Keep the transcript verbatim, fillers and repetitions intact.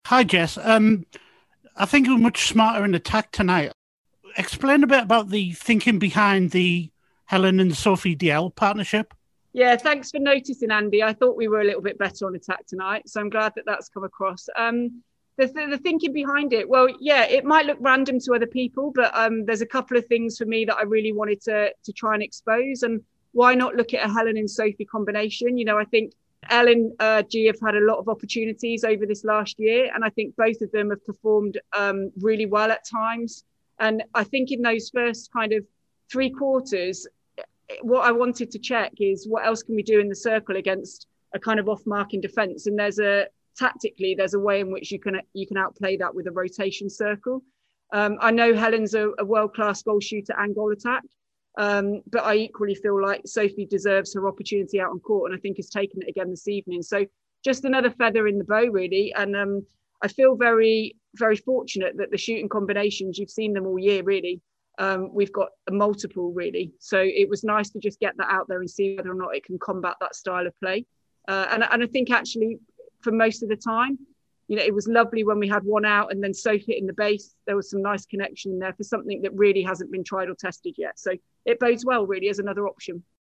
Hi, Jess. Um, I think we're much smarter in attack tonight. Explain a bit about the thinking behind the Helen and Sophie Diel partnership. Yeah, thanks for noticing, Andy. I thought we were a little bit better on attack tonight, so I'm glad that that's come across. Um, the, the, the thinking behind it, well, yeah, it might look random to other people, but um, there's a couple of things for me that I really wanted to to try and expose. And why not look at a Helen and Sophie combination? You know, I think Ellen uh, G have had a lot of opportunities over this last year, and I think both of them have performed um, really well at times. And I think in those first kind of three quarters, what I wanted to check is what else can we do in the circle against a kind of off-marking defence. And there's a tactically there's a way in which you can you can outplay that with a rotation circle. Um, I know Helen's a, a world-class goal shooter and goal attack, um, but I equally feel like Sophie deserves her opportunity out on court, and I think has taken it again this evening. So just another feather in the bow, really. And um, I feel very very fortunate that the shooting combinations, you've seen them all year, really. Um, we've got a multiple, really. So it was nice to just get that out there and see whether or not it can combat that style of play. Uh, and, and I think actually for most of the time, you know, it was lovely when we had one out and then Sophie hitting the base. There was some nice connection in there for something that really hasn't been tried or tested yet. So it bodes well, really, as another option.